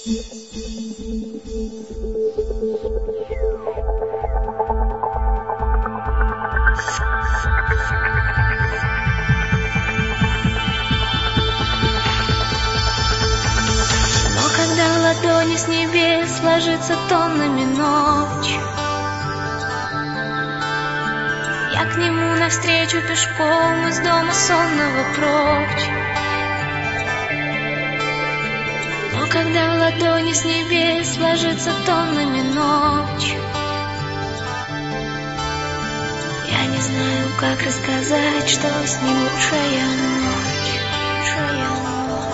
Ладони с небес ложится тоннами ночь. Я к нему навстречу пешком из дома сонного прочь. Но когда в ладони с небес ложится тоннами ночь, я не знаю, как рассказать, что с ним лучшая ночь, лучшая ночь.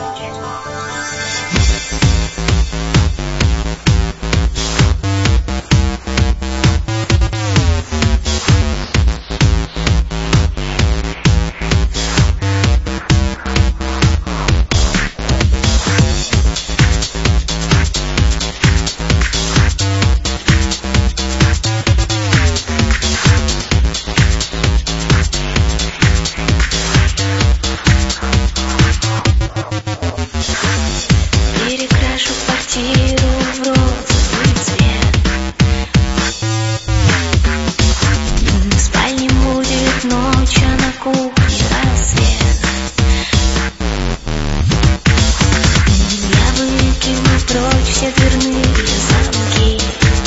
Все дверные замки,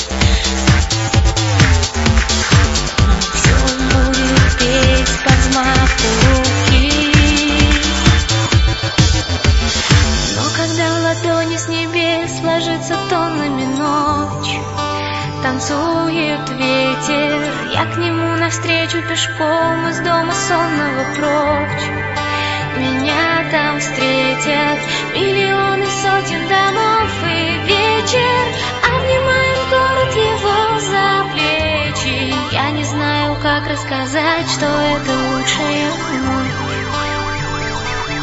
все будет петь под взмах руки. Но когда в ладони с небес ложится тоннами ночь, танцует ветер, я к нему навстречу пешком из дома сонного прочь. Меня там встретят миллионы сотен домов, и вечер обнимает город его за плечи. Я не знаю, как рассказать, что это лучшая ночь.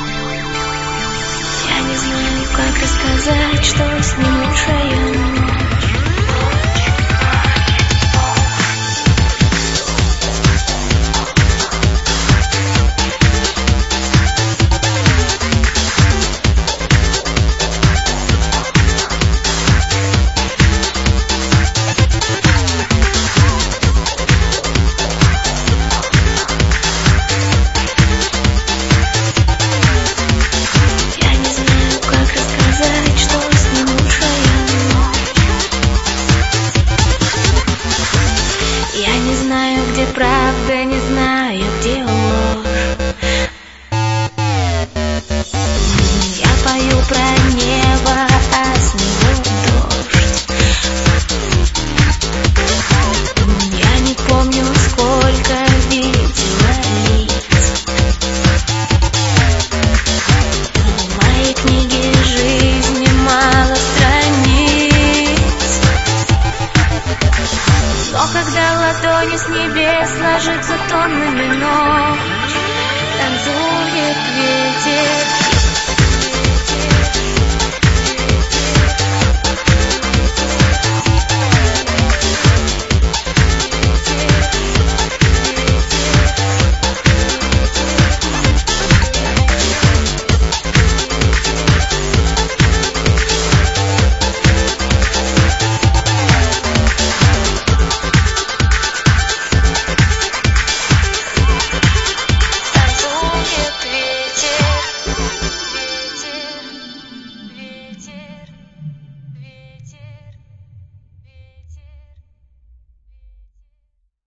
Я не знаю, как рассказать, что с ним лучшая ночь.